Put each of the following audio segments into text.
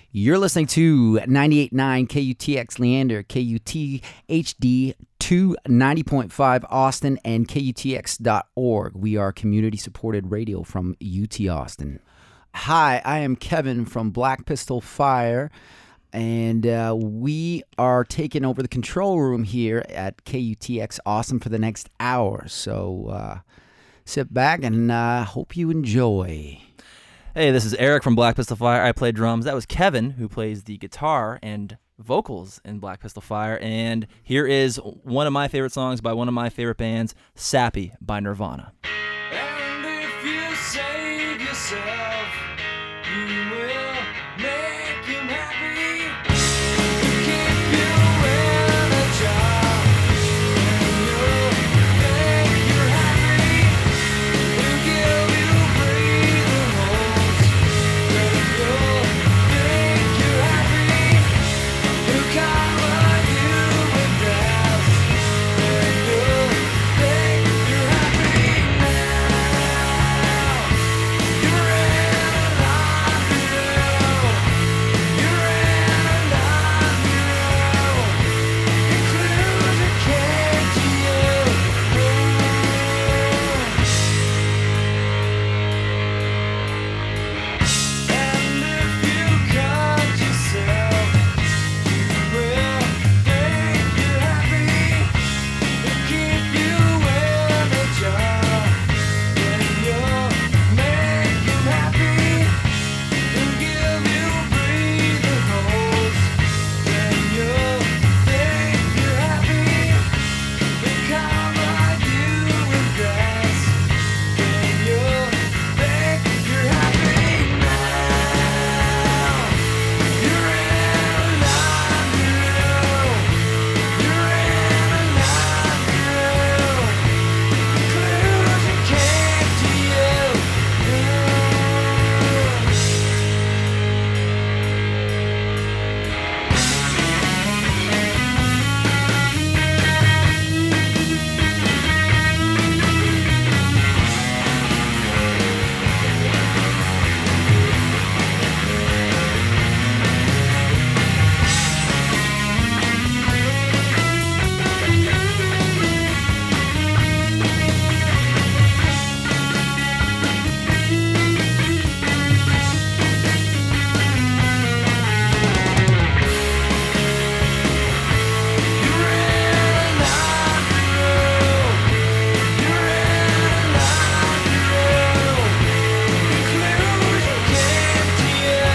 You're listening to 98.9 KUTX Leander, KUTHD 290.5 Austin, and KUTX.org. We are community-supported radio from UT Austin. Hi, I am Kevin from Black Pistol Fire, and we are taking over the control room here at KUTX Austin for the next hour. So sit back and hope you enjoy. Hey, this is Eric from Black Pistol Fire. I play drums. That was Kevin, who plays the guitar and vocals in Black Pistol Fire. And here is one of my favorite songs by one of my favorite bands, Sappy by Nirvana. And if you save yourself, you will make him happy. Keep you in a job, and you'll think you're happy. He'll give you breathing holes, and you'll think you're happy. He'll cover you with gas, and you'll think you're happy now. You're in a laundry room. You're in a laundry room. Conclusion came to you. And if you cut yourself, you will think you're happy. He'll keep you in a job, and you'll make him happy. He'll give you breathing holes, and you'll think you're happy. He'll cover you with grass, and you'll think you're happy now. You're in a laundry room. You're in a laundry room. Conclusion came to you. You're in a laundry room. You're in a laundry room. Conclusion came to you.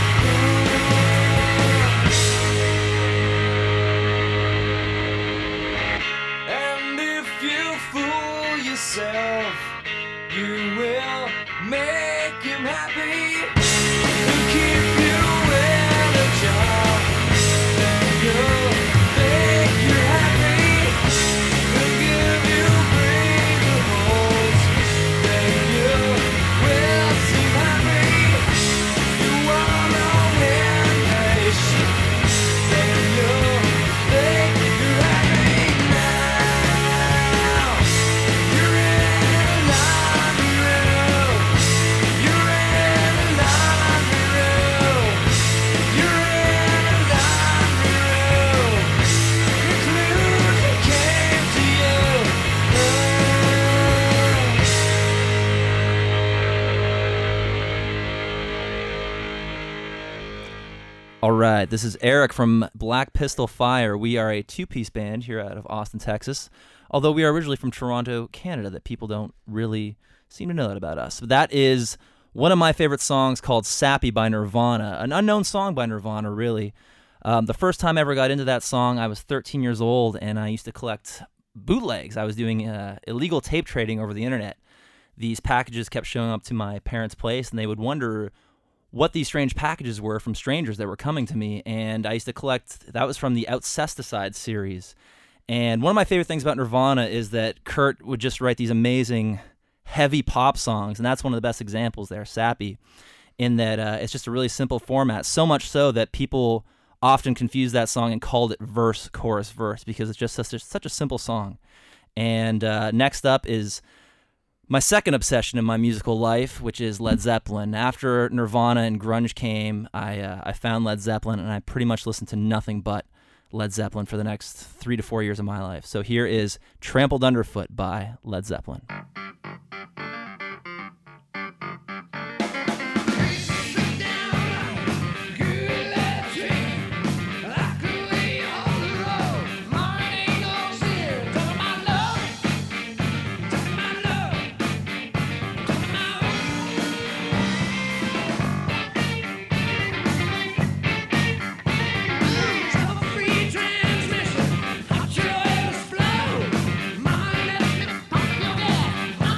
And if you fool yourself, you will make him happy. He'll keep you in a job, and you'll think you're happy. He'll give you breathing holes, and you will seem happy. You wanna win patient, and you'll think you're happy now. You're in a laundry room. You're in a laundry room. You're in a laundry room. Conclusion came to you. All right, this is Eric from Black Pistol Fire. We are a two-piece band here out of Austin, Texas, although we are originally from Toronto, Canada, that people don't really seem to know that about us. But that is one of my favorite songs called Sappy by Nirvana, an unknown song by Nirvana, really. The first time I ever got into that song, I was 13 years old, and I used to collect bootlegs. I was doing illegal tape trading over the internet. These packages kept showing up to my parents' place, and they would wonder what these strange packages were from strangers that were coming to me. And I used to collect, that was from the Outcesticide series. And one of my favorite things about Nirvana is that Kurt would just write these amazing heavy pop songs, and that's one of the best examples there, Sappy, in that it's just a really simple format, so much so that people often confused that song and called it verse, chorus, verse, because it's just such a simple song. And next up is my second obsession in my musical life, which is Led Zeppelin. After Nirvana and grunge came, I found Led Zeppelin, and I pretty much listened to nothing but Led Zeppelin for the next 3 to 4 years of my life. So here is Trampled Underfoot by Led Zeppelin. Mind let me pump your gas.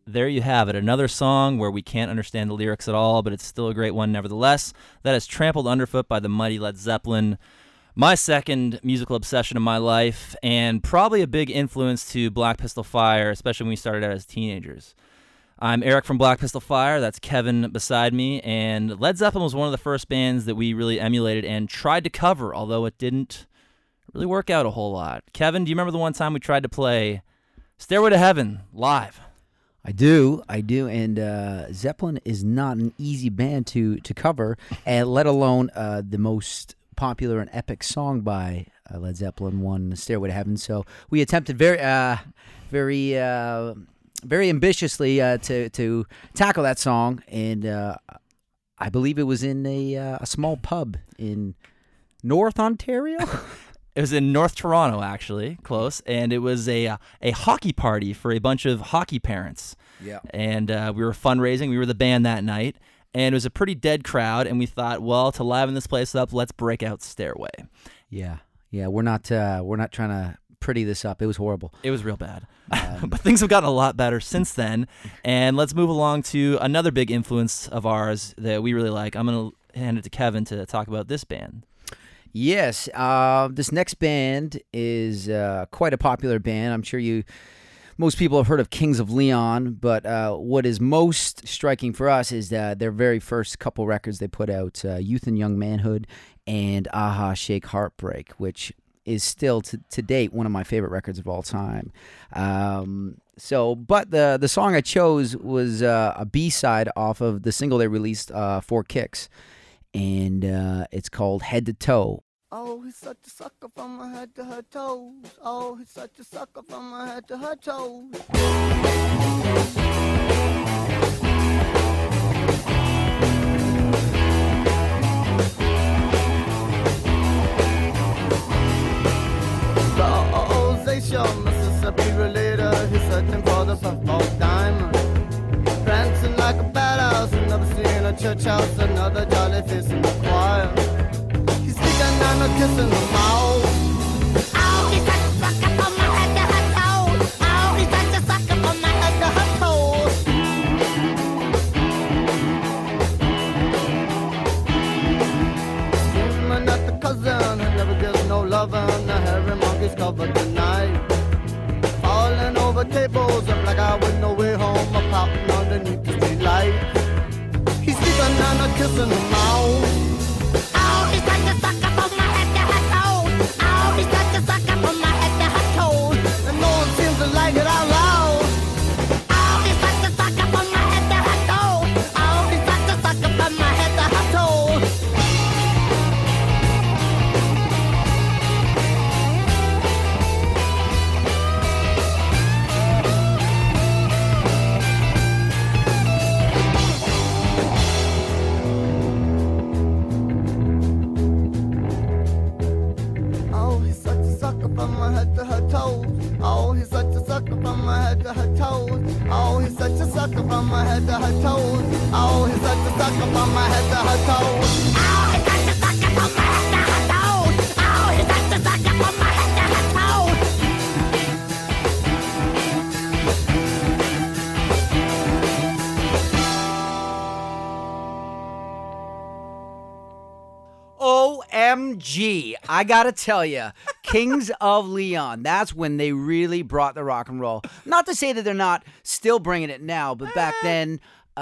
there you have it. Another song where we can't understand the lyrics at all, but it's still a great one nevertheless. That is Trampled Underfoot by the mighty Led Zeppelin. My second musical obsession of my life, and probably a big influence to Black Pistol Fire, especially when we started out as teenagers. I'm Eric from Black Pistol Fire. That's Kevin beside me. And Led Zeppelin was one of the first bands that we really emulated and tried to cover, although it didn't really work out a whole lot. Kevin, do you remember the one time we tried to play Stairway to Heaven live? I do, and Zeppelin is not an easy band to cover, and let alone the most popular and epic song by Led Zeppelin, one Stairway to Heaven. So we attempted very ambitiously to tackle that song, and I believe it was in a small pub in North Ontario. It was in North Toronto, actually, close, and it was a hockey party for a bunch of hockey parents. Yeah, and we were fundraising. We were the band that night. And it was a pretty dead crowd, and we thought, well, to liven this place up, let's break out Stairway. Yeah. We're not trying to pretty this up. It was horrible. It was real bad, but things have gotten a lot better since then. And let's move along to another big influence of ours that we really like. I'm gonna hand it to Kevin to talk about this band. Yes, this next band is quite a popular band. I'm sure most people have heard of Kings of Leon, but what is most striking for us is their very first couple records they put out, Youth and Young Manhood and Aha Shake Heartbreak, which is still to date one of my favorite records of all time. But the song I chose was a B-side off of the single they released, 4 Kicks, and it's called Head to Toe. Oh, he's such a sucker from her head to her toes. Oh, he's such a sucker from her head to her toes. The Osation, Mississippi relator, he's searching for the puffball diamond. Prancing like a badass, and never seen a church house, another jolly face in the choir. And a kiss in the mouth. Oh, he's such a sucker from my head to her toes. Oh, he's such a sucker from my head to her toes. Screaming at the cousin who never gives no lovin'. The hairy monkey's covered tonight. Falling over tables, a black eye with no way home. A pouting underneath the street light. He's sleeping and a kiss in the mouth. Oh, he's such a sucker. He's such a sucker from my head to her toes, and no one seems to like it out loud. Oh, he's such a sucker from my head to her toes. Oh, he's such a sucker from my head to her toes. From my head to her toes. Oh, he's such a sucker from my head to her toes. Oh, he's such a sucker from my head to her toes. Oh, he's such a sucker from my head to her toes. Oh, he's such a sucker from my head to her toes. Oh, he's such a sucker from my head to her toes. OMG, I gotta tell you, Kings of Leon, that's when they really brought the rock and roll. Not to say that they're not still bringing it now, but back then,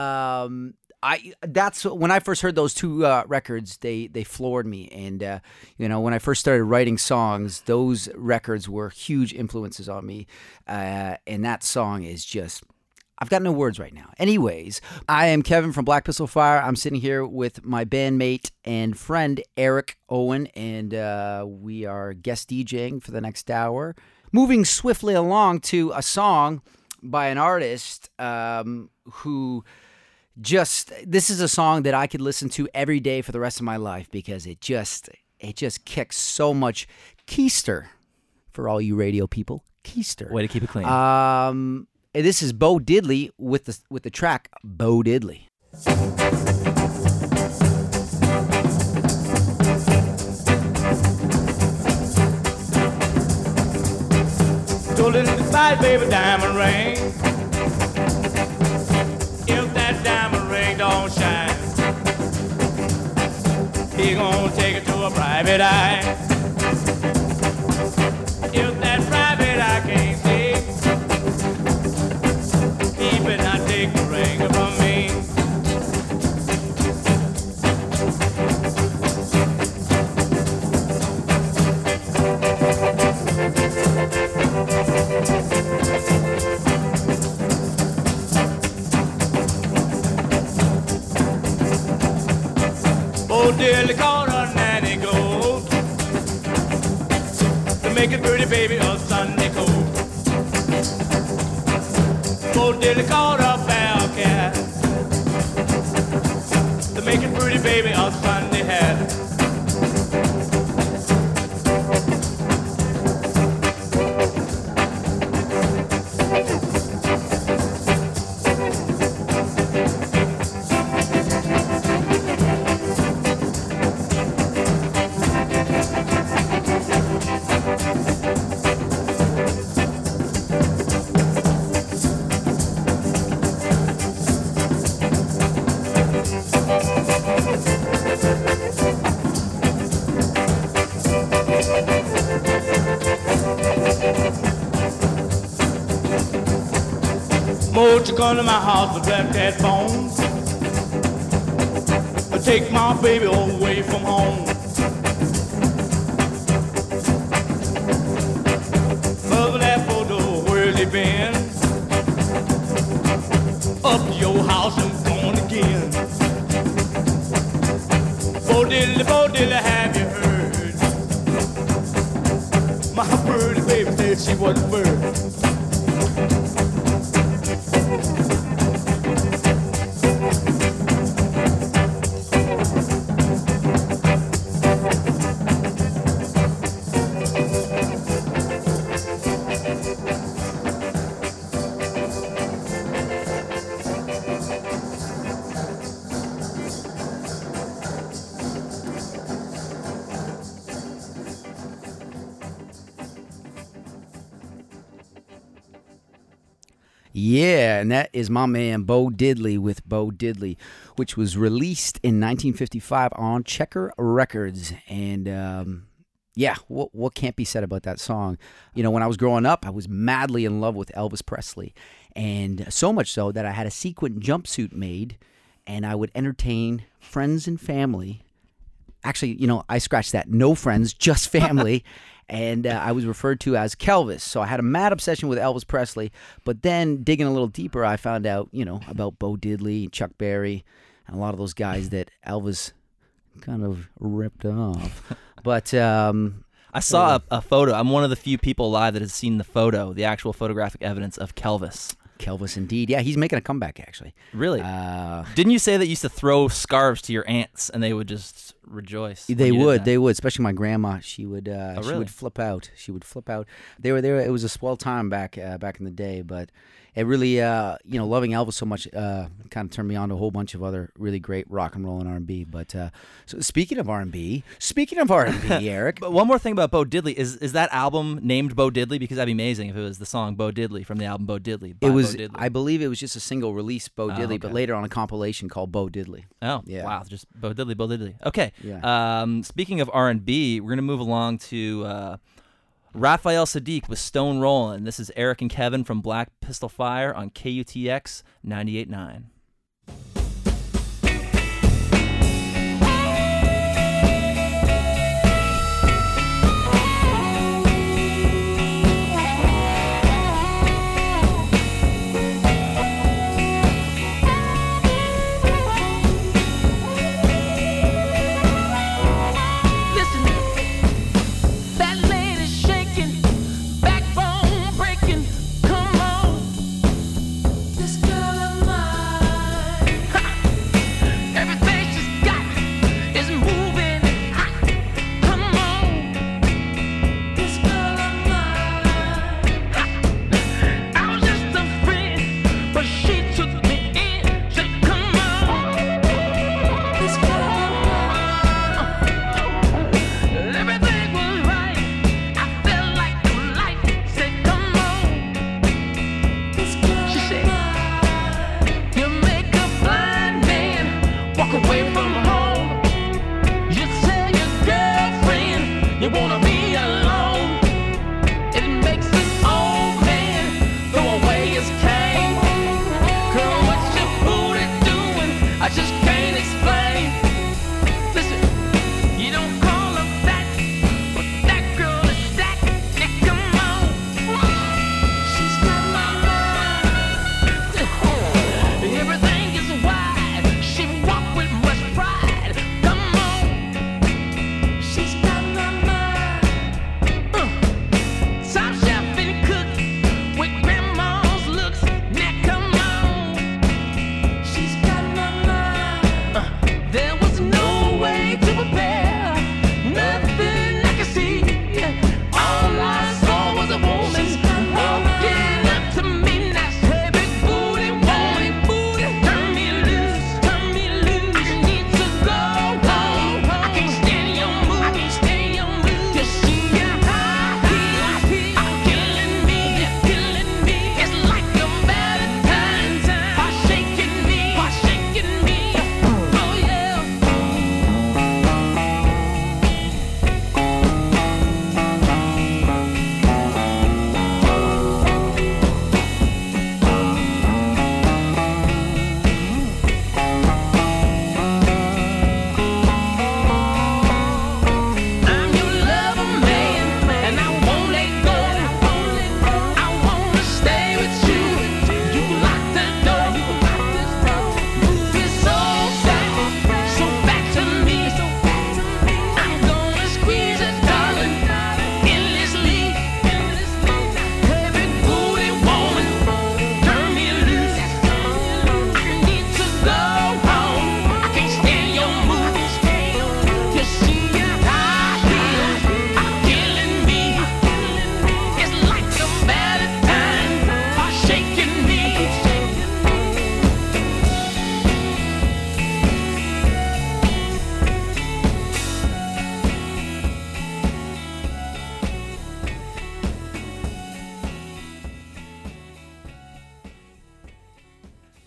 that's when I first heard those 2 records, they floored me. And, when I first started writing songs, those records were huge influences on me. And that song is just... I've got no words right now. Anyways, I am Kevin from Black Pistol Fire. I'm sitting here with my bandmate and friend, Eric Owen, and we are guest DJing for the next hour. Moving swiftly along to a song by an artist who this is a song that I could listen to every day for the rest of my life because it just kicks so much keister for all you radio people. Keister. Way to keep it clean. This is Bo Diddley with the track Bo Diddley. Told it inside, baby, diamond ring. he gonna take it to a private eye. If that private eye can't see, he better not take the ring from me. Oh, dearly called a nanny goat to make a pretty baby a Sunday coat. Oh, dearly called a bell cat to make a pretty baby a Sunday hat. Won't you come to my house with black cat bones? Take my baby away from home. Of that photo, where's he been? Up to your house and gone again. Bo diddly, have you heard? My pretty baby said she was a bird. Yeah, and that is my man Bo Diddley with Bo Diddley, which was released in 1955 on Checker Records. And yeah, what can't be said about that song? You know, when I was growing up, I was madly in love with Elvis Presley. And so much so that I had a sequin jumpsuit made, and I would entertain friends and family. Actually, you know, I scratched that. No friends, just family. And I was referred to as Kelvis. So I had a mad obsession with Elvis Presley. But then digging a little deeper, I found out, you know, about Bo Diddley, Chuck Berry, and a lot of those guys that Elvis kind of ripped off. But I saw a photo. I'm one of the few people alive that has seen the photo, the actual photographic evidence of Kelvis. Kelvis, indeed. Yeah, he's making a comeback, actually. Really? Didn't you say that you used to throw scarves to your aunts and they would just rejoice? They would, especially my grandma. She would, really? She would flip out. They were there. It was a swell time back in the day, but it really, you know, loving Elvis so much kind of turned me on to a whole bunch of other really great rock and roll and R&B. But so speaking of R&B, Eric. But one more thing about Bo Diddley is that album named Bo Diddley? Because that'd be amazing if it was the song Bo Diddley from the album Bo Diddley. It was, Bo Diddley. I believe it was just a single release, Bo Diddley, okay. but later on a compilation called Bo Diddley. Oh, yeah. Wow, just Bo Diddley, Bo Diddley. Okay. Yeah. Speaking of R&B, we're going to move along to Raphael Sadiq with Stone Rollin'. This is Eric and Kevin from Black Pistol Fire on KUTX 98.9. This girl of mine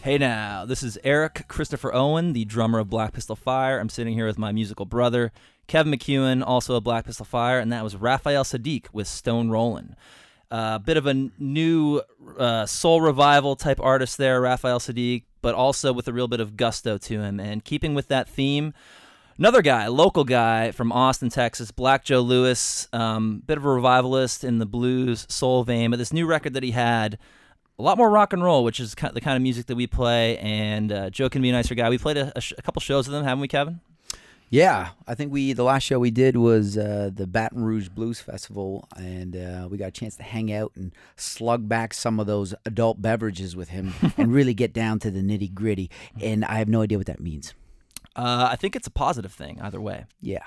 Hey now, this is Eric Christopher Owen, the drummer of Black Pistol Fire. I'm sitting here with my musical brother, Kevin McEwen, also of Black Pistol Fire, and that was Raphael Saadiq with Stone Rollin'. A bit of a new soul revival type artist there, Raphael Saadiq, but also with a real bit of gusto to him. And keeping with that theme, another guy, local guy from Austin, Texas, Black Joe Lewis, bit of a revivalist in the blues soul vein, but this new record that he had, a lot more rock and roll, which is the kind of music that we play, and Joe can be a nicer guy. We played a couple shows with him, haven't we, Kevin? Yeah, I think the last show we did was the Baton Rouge Blues Festival, and we got a chance to hang out and slug back some of those adult beverages with him and really get down to the nitty-gritty, and I have no idea what that means. I think it's a positive thing, either way. Yeah.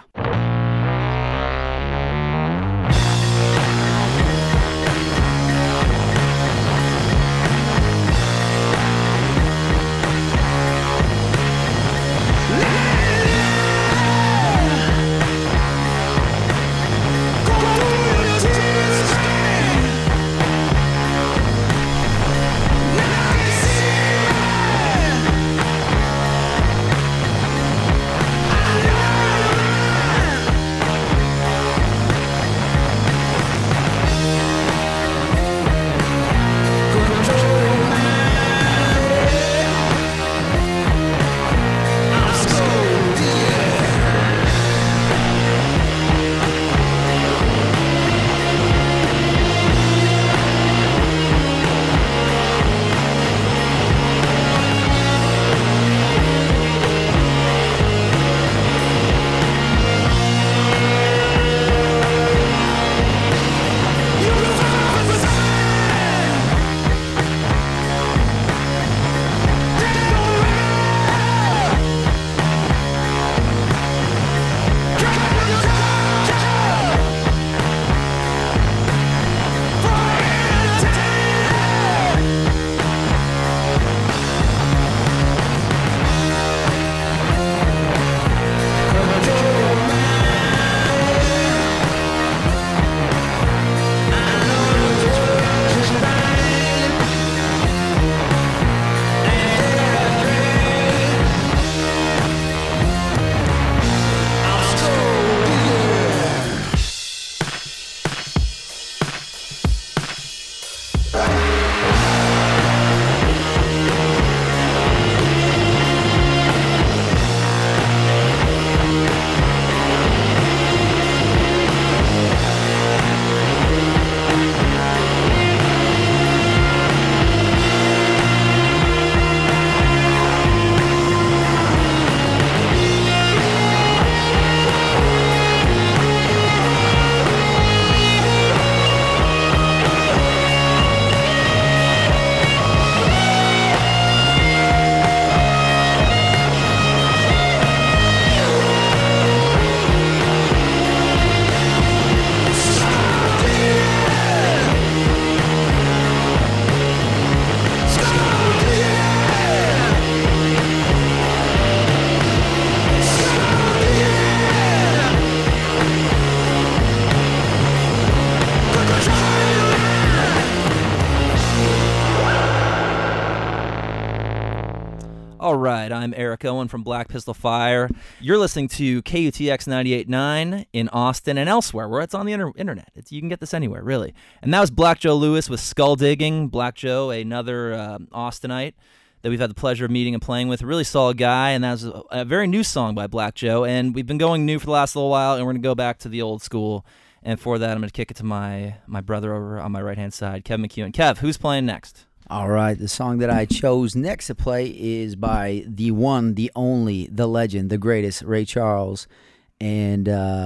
All right, I'm Eric Owen from Black Pistol Fire. You're listening to KUTX 98.9 in Austin and elsewhere, where it's on the internet. You can get this anywhere, really. And that was Black Joe Lewis with Skull Digging. Black Joe, another Austinite that we've had the pleasure of meeting and playing with. A really solid guy, and that was a very new song by Black Joe. And we've been going new for the last little while, and we're going to go back to the old school. And for that, I'm going to kick it to my brother over on my right-hand side, Kevin McEwen. Kev, who's playing next? All right, the song that I chose next to play is by the one, the only, the legend, the greatest, Ray Charles. And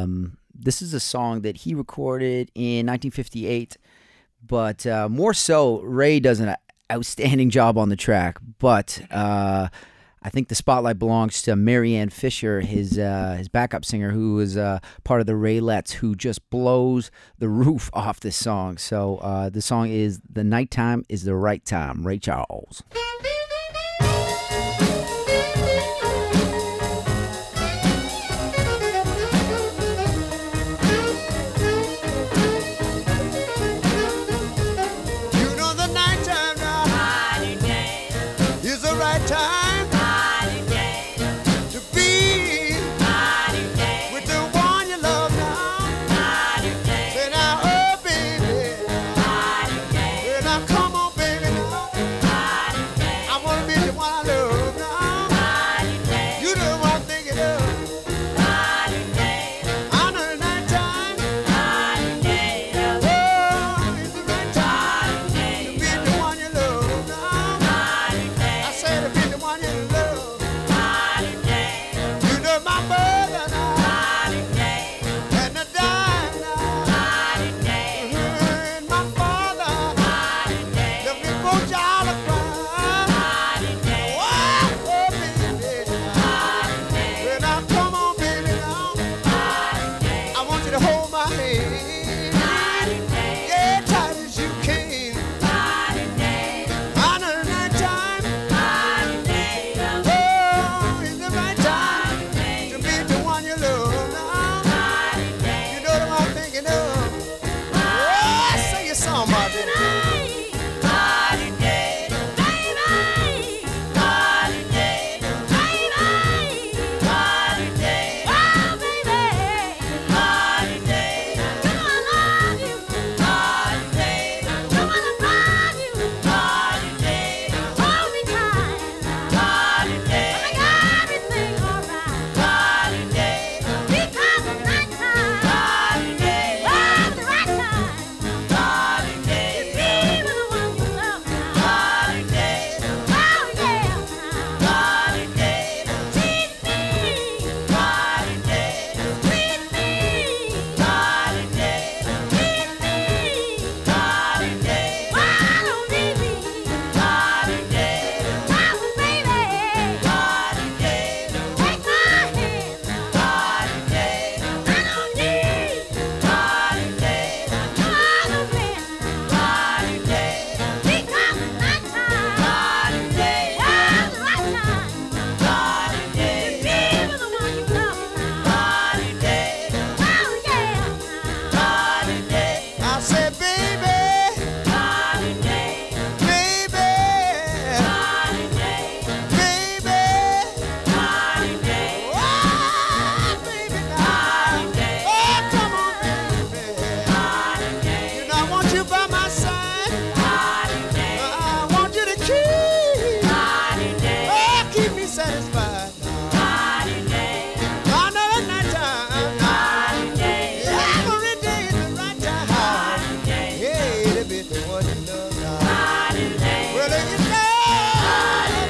this is a song that he recorded in 1958. But more so, Ray does an outstanding job on the track. But I think the spotlight belongs to Marianne Fisher, his backup singer, who was part of the Raylettes, who just blows the roof off this song. So the song is "The Nighttime Is the Right Time," Ray Charles. You know the nighttime now is the right my mother now, and the dime now, and my father left me for jolly cry. Oh, baby, well, now come on, baby, now. I want you to hold my hand, yeah, tight as you can. On the night time, oh, it's the right time to meet the one you love now. You know what I'm thinking of. Oh, sing your song, my baby. I said, baby, baby, baby, oh, baby, now. Oh, come on, baby. You know, I want you by my side. I want you to keep me satisfied. Another night time. Every day is the right time. Yeah, it'll be the one you love now. Well, if you love,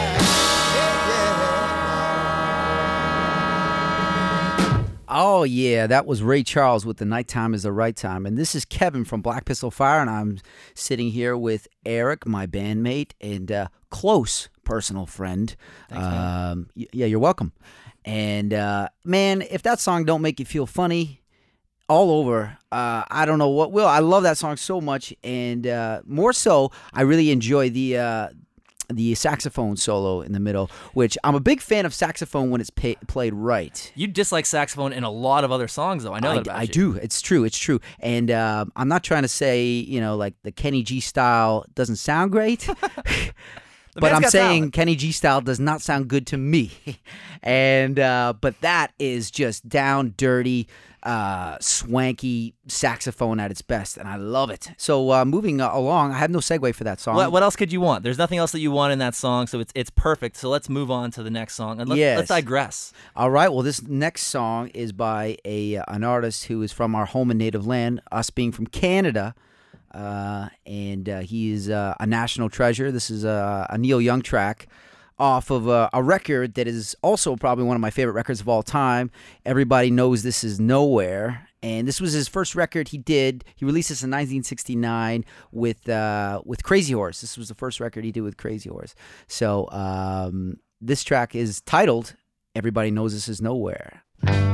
yeah. Oh, yeah, that was Ray Charles with The Nighttime is the Right Time. And this is Kevin from Black Pistol Fire, and I'm sitting here with Eric, my bandmate, and close personal friend. Thanks, man. Yeah, you're welcome. And, man, if that song don't make you feel funny all over, I don't know what will. I love that song so much, and more so, I really enjoy the saxophone solo in the middle, which I'm a big fan of saxophone when it's played right. You dislike saxophone in a lot of other songs, though. I know that about I you. do. It's true. And I'm not trying to say, like the Kenny G style doesn't sound great. But man's I'm got saying talent. Kenny G style does not sound good to me. And but that is just down dirty, swanky saxophone at its best, and I love it. So moving along, I have no segue for that song. What else could you want? There's nothing else that you want in that song, so it's perfect. So let's move on to the next song, and let's digress. All right. Well, this next song is by an artist who is from our home and native land, us being from Canada. And he is a national treasure. This is a Neil Young track off of a record that is also probably one of my favorite records of all time. Everybody knows This Is Nowhere. And this was his first record he did. He released this in 1969 with Crazy Horse. This was the first record he did with Crazy Horse. So this track is titled Everybody Knows This Is Nowhere.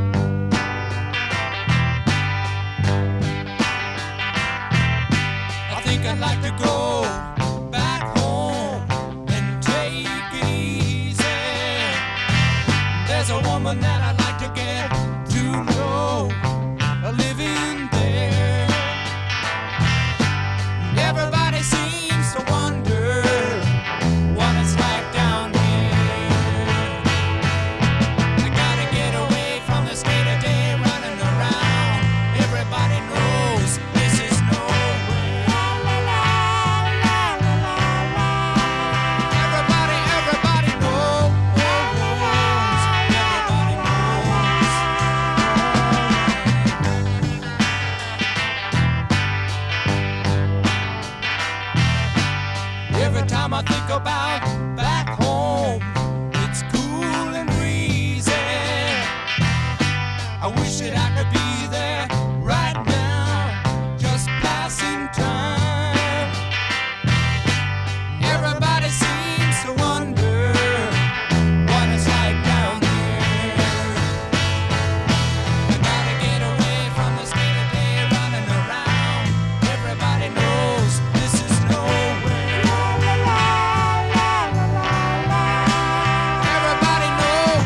I think I'd like to go back home and take it easy. There's a woman that I'd like to get to know, living there. Everybody seems to wonder what it's like down here. I gotta get away from this day-to-day running around. Everybody knows this is nowhere. Everybody knows. Everybody knows. I wish that I could be there right now, just passing time. Everybody seems to wonder what it's like down here. I gotta get away from the skater day running around. Everybody knows this is nowhere. Everybody knows.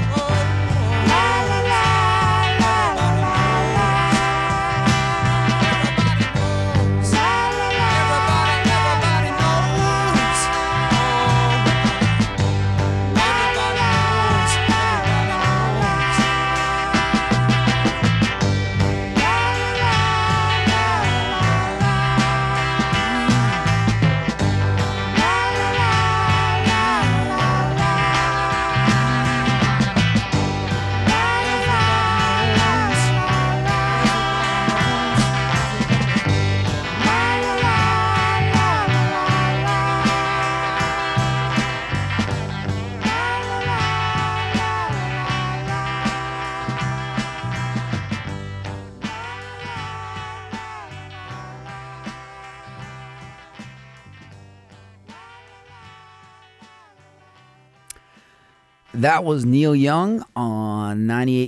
That was Neil Young on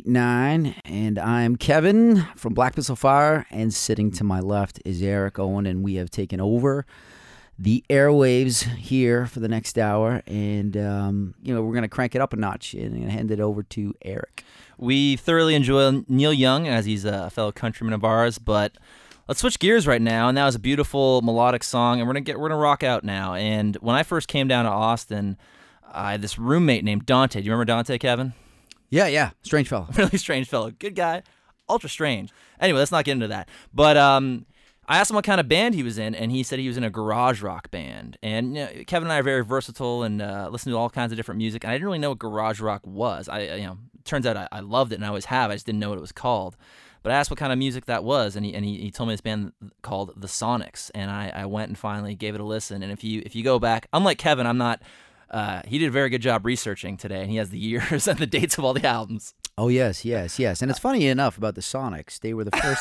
98.9, and I'm Kevin from Black Pistol Fire, and sitting to my left is Eric Owen, and we have taken over the airwaves here for the next hour, and we're going to crank it up a notch and hand it over to Eric. We thoroughly enjoy Neil Young, as he's a fellow countryman of ours, but let's switch gears right now, and that was a beautiful melodic song, and we're gonna rock out now. And when I first came down to Austin, I had this roommate named Dante. Do you remember Dante, Kevin? Yeah. Strange fellow. Really strange fellow. Good guy. Ultra strange. Anyway, let's not get into that. But I asked him what kind of band he was in, and he said he was in a garage rock band. And Kevin and I are very versatile and listen to all kinds of different music. And I didn't really know what garage rock was. Turns out I loved it, and I always have. I just didn't know what it was called. But I asked what kind of music that was, and he told me this band called The Sonics. And I went and finally gave it a listen. And if you go back, unlike Kevin, I'm not. He did a very good job researching today, and he has the years and the dates of all the albums. Oh, yes. And it's funny enough about the Sonics. They were the first.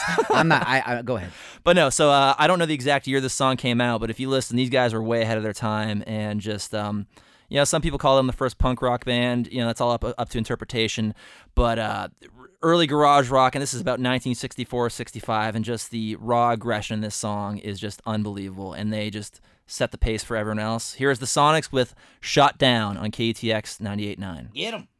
Go ahead. But no, so I don't know the exact year this song came out, but if you listen, these guys were way ahead of their time, and just, some people call them the first punk rock band. That's all up to interpretation. But early garage rock, and this is about 1964, 65, and just the raw aggression in this song is just unbelievable, and they just set the pace for everyone else. Here's the Sonics with Shot Down on KUTX 98.9. Get 'em.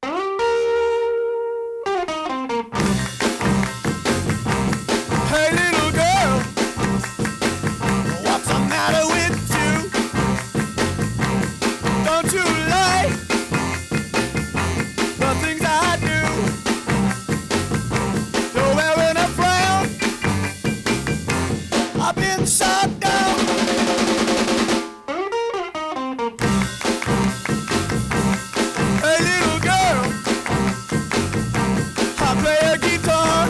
Hey little girl, what's the matter with you? Don't you like the things I do? You're wearing a frown, I've been shot down. Hey little girl, I play a guitar,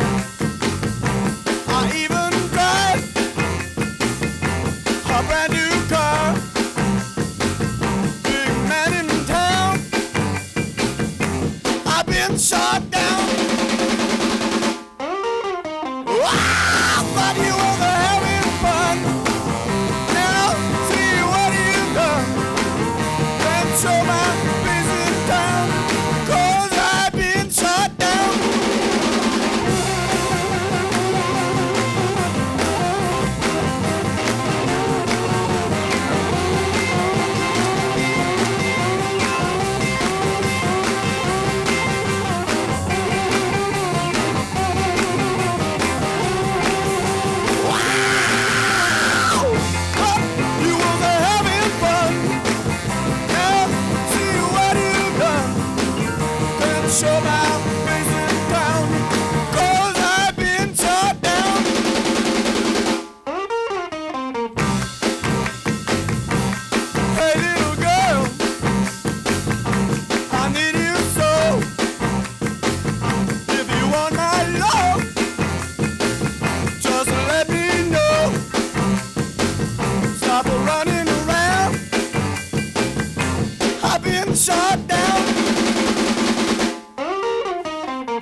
I even drive a brand new car. Big man in town, I've been shot down. Wow, but you were having fun. Now see what you've done. Then show my business down, 'cause I've been shot down. You was having fun. Now see what you've done. Then show my business down, 'cause I've been shot down. Hey little girl, I need you so. If you want my love, just let me know. Stop running around, I've been shot down.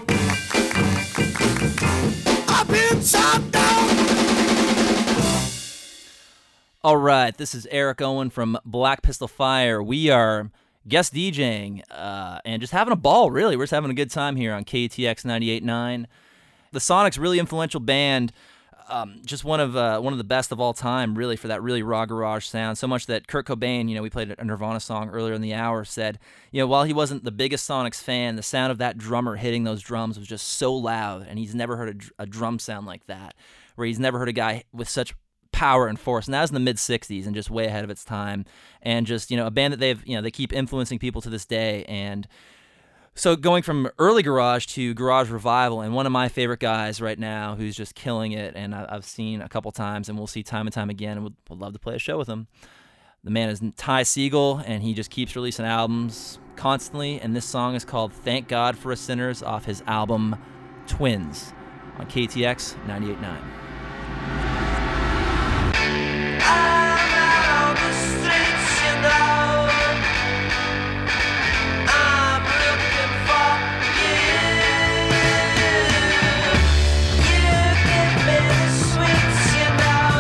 All right, this is Eric Owen from Black Pistol Fire. We are guest DJing and just having a ball, really. We're just having a good time here on KTX 98.9. The Sonics, really influential band, just one of the best of all time, really, for that really raw garage sound. So much that Kurt Cobain, we played a Nirvana song earlier in the hour, said, while he wasn't the biggest Sonics fan, the sound of that drummer hitting those drums was just so loud, and he's never heard a drum sound like that, where he's never heard a guy with such power and force. And that was in the mid-'60s and just way ahead of its time. And just, a band that they keep influencing people to this day. And so going from early garage to garage revival, and one of my favorite guys right now who's just killing it, and I've seen a couple times and we'll see time and time again, and would love to play a show with him. The man is Ty Segall, and he just keeps releasing albums constantly, and this song is called Thank God for Us Sinners off his album Twins on KTX 98.9. I'm out on the streets, I'm looking for you. You give me the sweets, I'm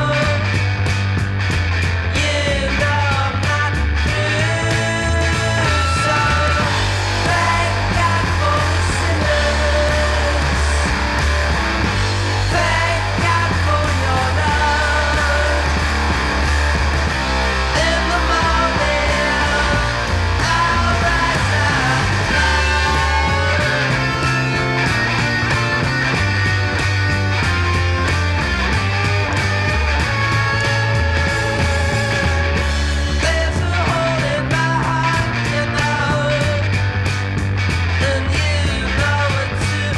not through. So thank God for the sinners. Thank God for your love. In the morning, I'll rise up. There's a hole in my heart, and you know it too.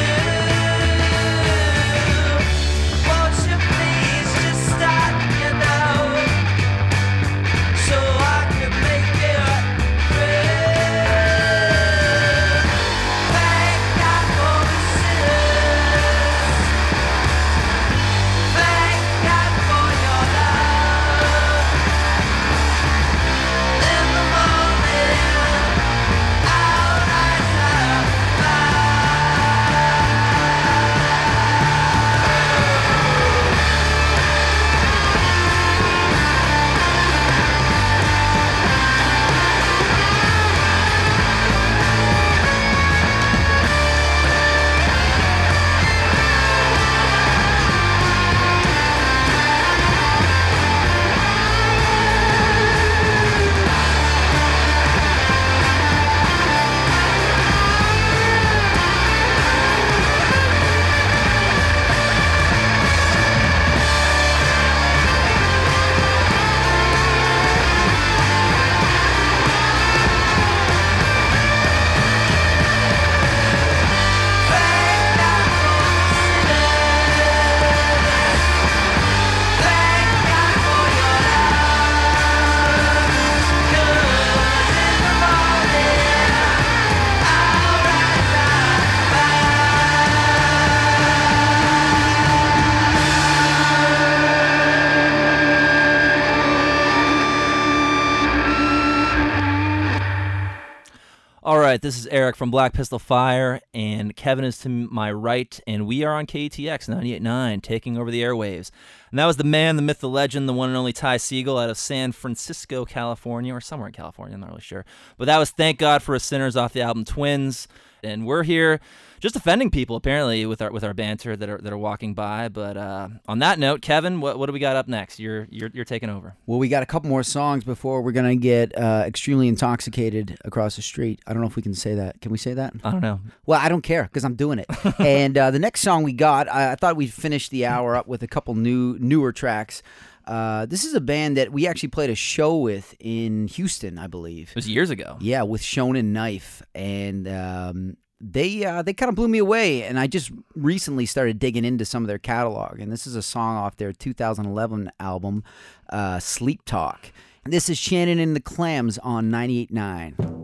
Won't you please just stop, so I can make it through. Thank God for the sinners. Thank God for your love. In the morning, I'll rise up. All right, this is Eric from Black Pistol Fire, and Kevin is to my right, and we are on KTX 98.9, taking over the airwaves. And that was the man, the myth, the legend, the one and only Ty Segall out of San Francisco, California, or somewhere in California, I'm not really sure. But that was Thank God for Us Sinners off the album Twins, and we're here just offending people, apparently, with our banter that are walking by. But on that note, Kevin, what do we got up next? You're taking over. Well, we got a couple more songs before we're going to get extremely intoxicated across the street. I don't know if we can say that. Can we say that? I don't know. Well, I don't care because I'm doing it. And the next song we got, I thought we'd finish the hour up with a couple newer tracks. This is a band that we actually played a show with in Houston, I believe. It was years ago. Yeah, with Shonen Knife. And they kind of blew me away, and I just recently started digging into some of their catalog, and this is a song off their 2011 album, Sleep Talk. This is Shannon and the Clams on 98.9.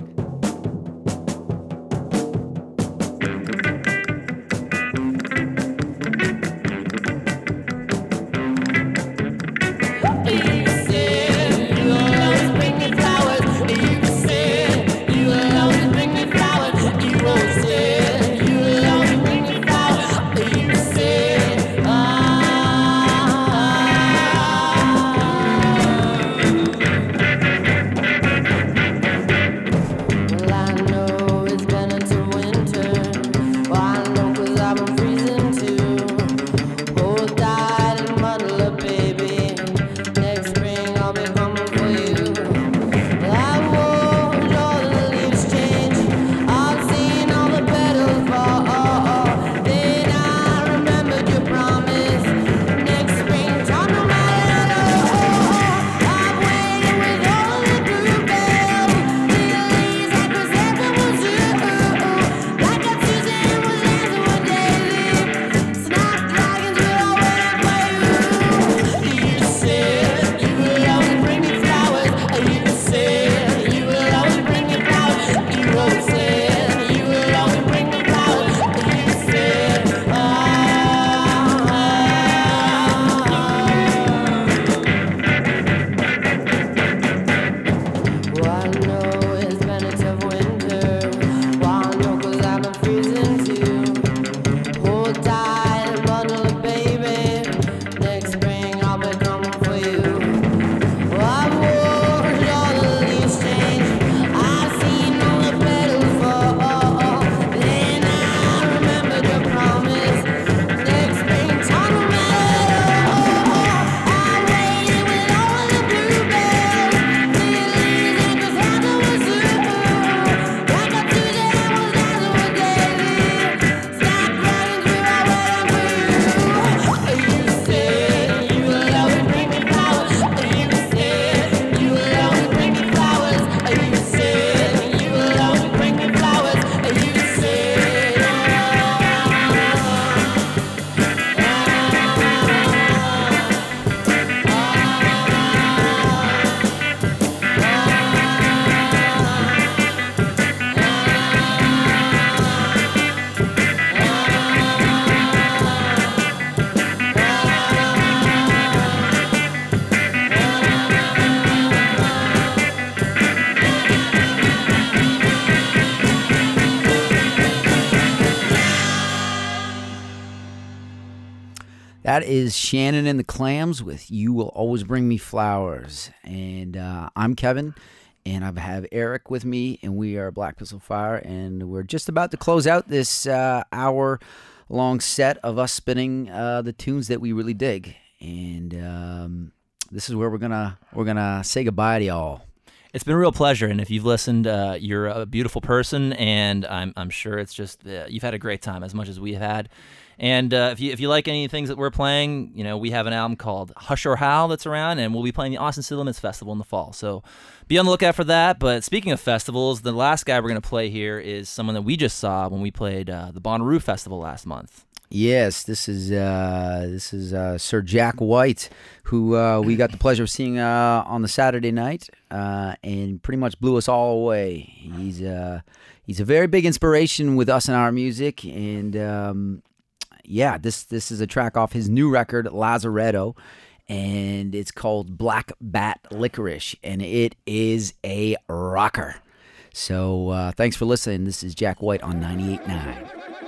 That is Shannon and the Clams with You Will Always Bring Me Flowers. And I'm Kevin, and I have Eric with me, and we are Black Pistol Fire, and we're just about to close out this hour-long set of us spinning the tunes that we really dig. And this is where we're gonna say goodbye to y'all. It's been a real pleasure, and if you've listened, you're a beautiful person, and I'm sure it's just you've had a great time as much as we have had. And if you like any things that we're playing, you know, we have an album called Hush or Howl that's around, and we'll be playing the Austin City Limits Festival in the fall. So be on the lookout for that. But speaking of festivals, the last guy we're going to play here is someone that we just saw when we played the Bonnaroo Festival last month. Yes, this is Sir Jack White, who we got the pleasure of seeing on the Saturday night, and pretty much blew us all away. He's a very big inspiration with us and our music, and yeah, this is a track off his new record, Lazaretto, and it's called Black Bat Licorice, and it is a rocker. So thanks for listening. This is Jack White on 98.9.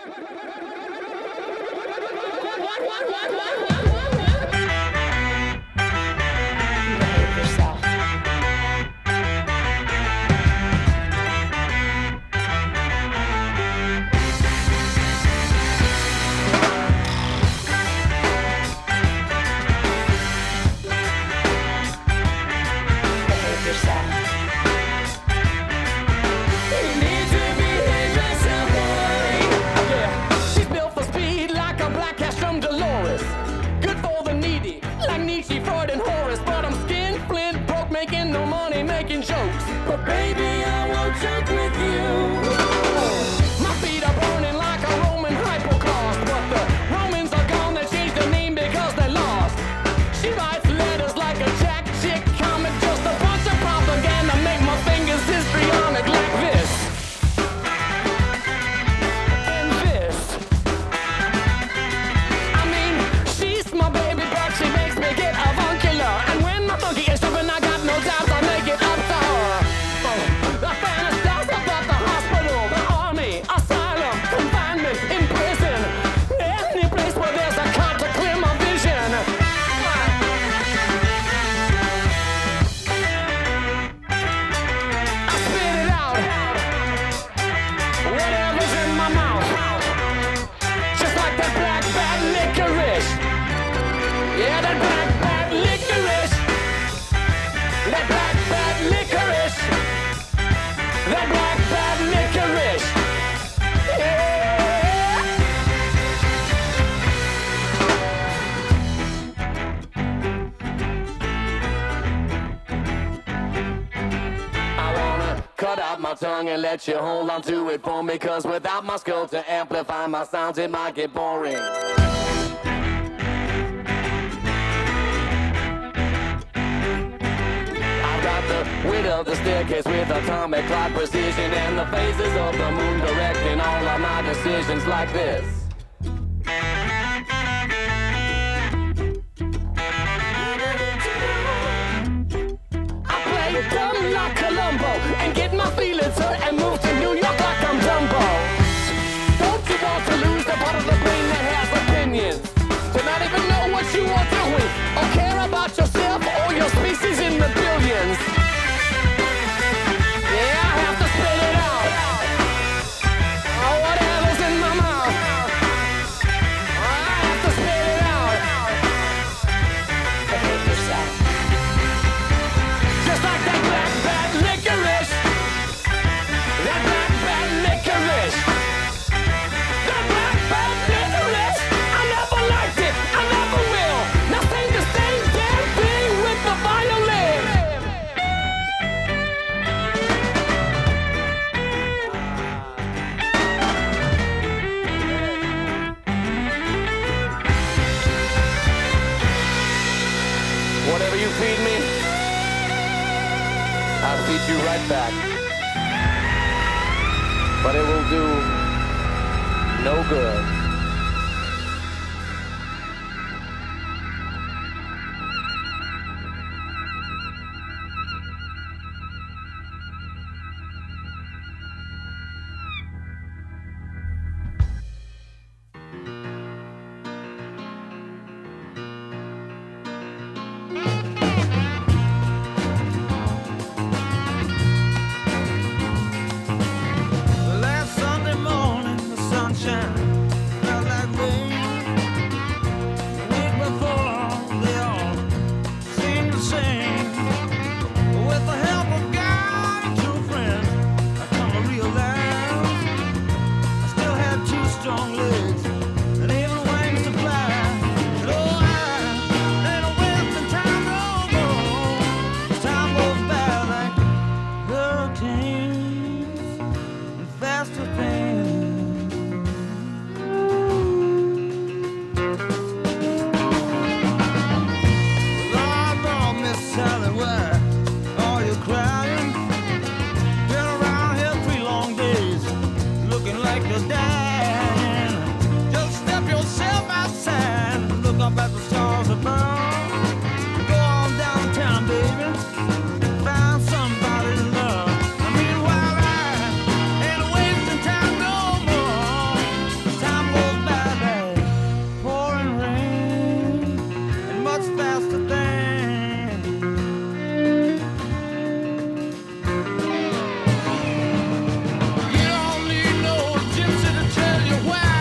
Tongue and let you hold on to it for me, cause without my skill to amplify my sounds it might get boring. I've got the width of the staircase with atomic clock precision, and the phases of the moon directing all of my decisions like this. Dumb like Columbo and get my feelings hurt and move to New York like I'm Dumbo. Don't you want to lose the part of the brain that has opinions? To not even know what you are doing or care about yourself or your species in the billions. Yeah, I have to spit it out. Oh, whatever's in my mouth. I have to spit it out. Behave yourself. Just like that black bat licorice. That black bat licorice. That black bat licorice. I never liked it. I never will. Now sing the same damn thing with the violin. Whatever you feed me, I'll feed you right back. But it will do no good. sunshine felt like rain. The week before, they all seemed the same. With the help of God and true friends, I come to realize I still have two strong legs and even wings to fly. And oh, I ain't wasting time no more. Time goes by like hurricanes and faster things. Lord, Lord, Miss Sally, why are you crying? Been around here 3 long days, looking like you're dying. Just step yourself outside, look up at the stars above. Go on downtown, baby, find somebody to love. I mean, while I ain't wasting time no more. Time goes by like pouring rain and much faster things. You don't need no gypsy to tell you why.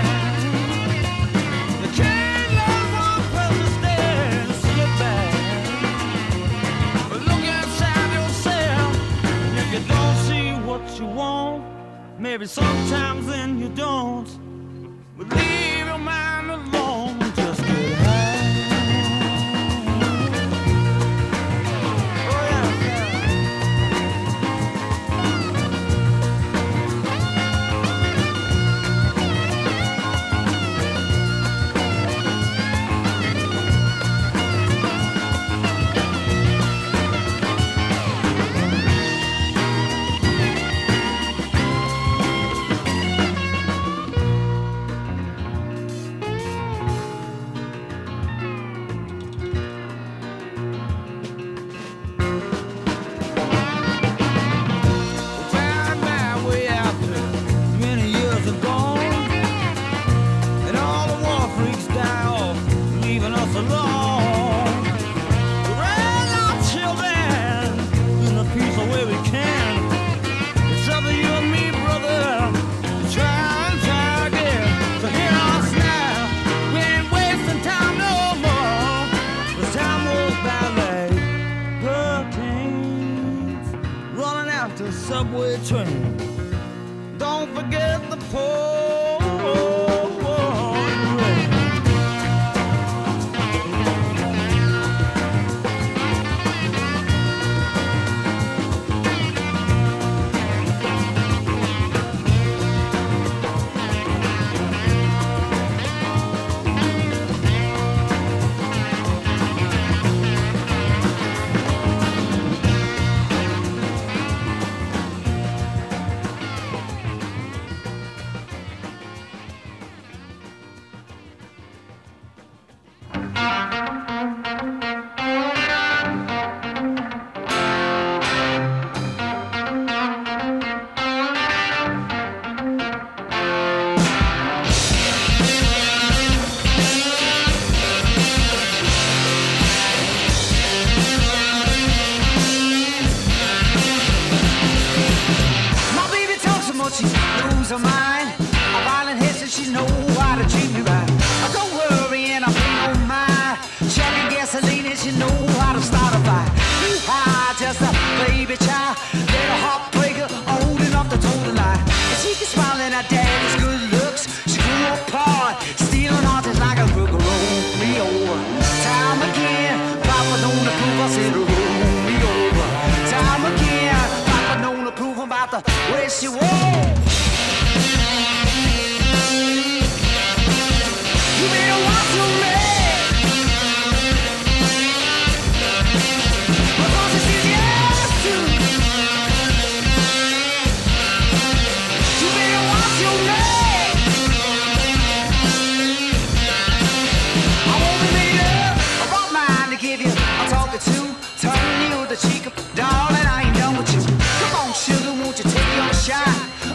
You can't let one person stand slip back. But look inside yourself, and if you don't see what you want, maybe sometimes then you don't. But leave your mind alone and just get high. Oh yeah, yeah. Found my way out there many years ago, and all the war freaks die off, leaving us alone. Raise our children in the peaceful way we can. It's up to you and me, brother, to try and try again. So hear us now, we ain't wasting time no more. The time goes by like hurricanes running after subway train. Don't forget the pouring rain. My baby talks so much, she lose her mind. A violent head says she know how to treat me right. Don't worry and I pay no mind. Checking gasoline and she know how to start a fire. High, just a baby child, little heartbreaker, old enough to toe the line. And she can smile at her daddy's good looks. She grew apart, stealing hearts just like a crook Romeo. Time again, Papa known to prove I said Romeo. Time again, Papa known to prove about the way she walks. You better watch your man, because it's easy as to. You better watch your man. I won't be later. I brought mine to give you. I'm talking to. Turn you the cheek up, darling. I ain't done with you. Come on, sugar, won't you take your shot?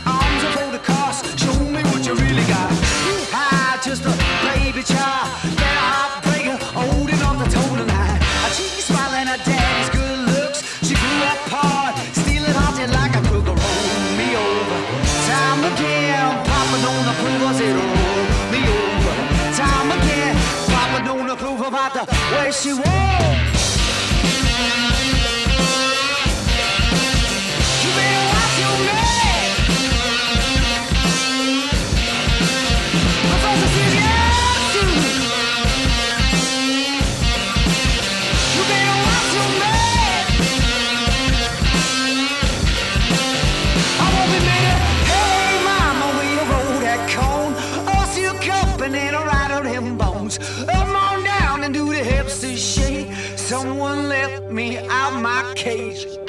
the way she walks. You better watch your man. Professor says yes to. You better watch your man. I won't be mad. Hey mama, will you roll that cone? Us your company and right on them bones. Come on down and do the hipster shake. Someone let me out my cage.